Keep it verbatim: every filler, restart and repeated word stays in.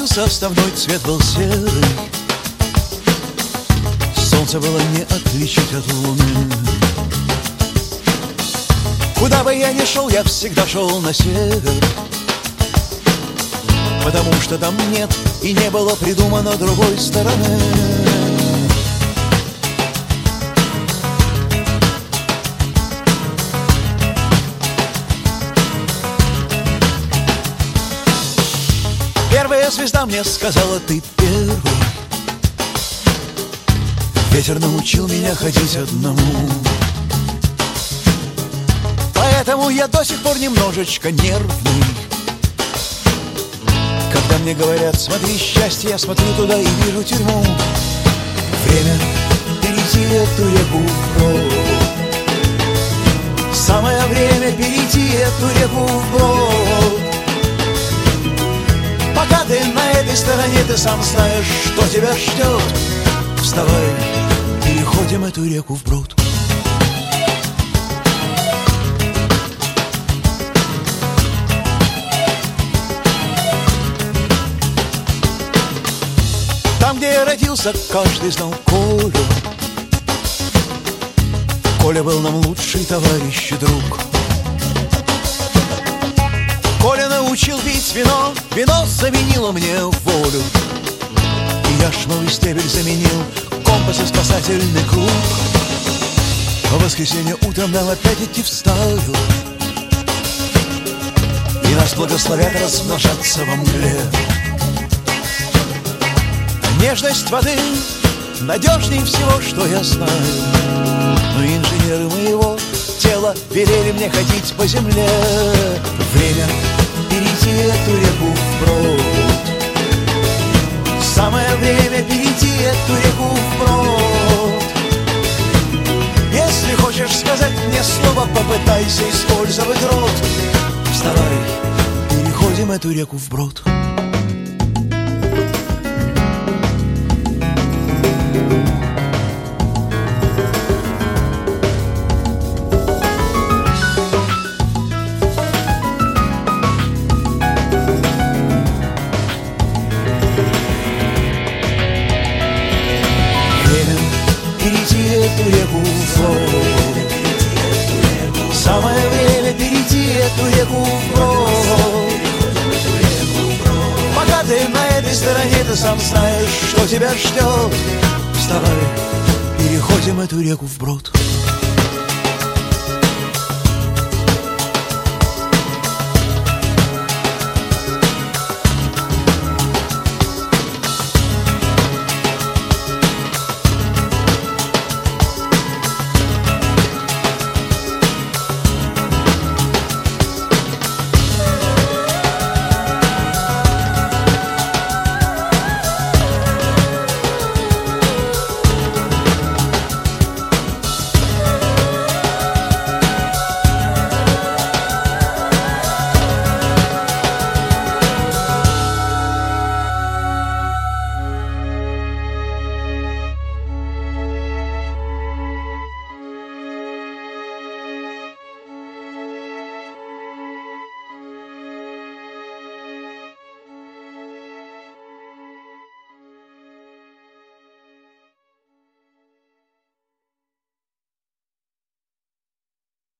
родился, основной цвет был серый. Солнце было не отличить от луны. Куда бы я ни шел, я всегда шел на север, потому что там нет и не было придумано другой стороны. Первая звезда мне сказала: ты первый. Ветер научил меня ходить одному, поэтому я до сих пор немножечко нервный. Когда мне говорят: смотри, счастье, я смотрю туда и вижу тюрьму. Время перейти эту реку вброд. Самое время перейти эту реку вброд. Пока ты на этой стороне, ты сам знаешь, что тебя ждет. Вставай, переходим эту реку вброд. Там, где я родился, каждый знал Колю. Коля был нам лучший товарищ и друг. Коля научил пить вино, вино заменило мне волю. И яшмовый стебель заменил компас и спасательный круг. В воскресенье утром нам опять идти в стаю, и нас благословят размножаться во мгле. Нежность воды надежнее всего, что я знаю, но инженеры моего тела велели мне ходить по земле. Время перейти эту реку вброд. Самое время перейти эту реку вброд. Если хочешь сказать мне слово, попытайся использовать рот. Вставай, переходим эту реку вброд. Эту реку вброд. Самое время перейти эту реку вброд. Пока ты на этой стороне, ты сам знаешь, что тебя ждет. Вставай, переходим эту реку вброд.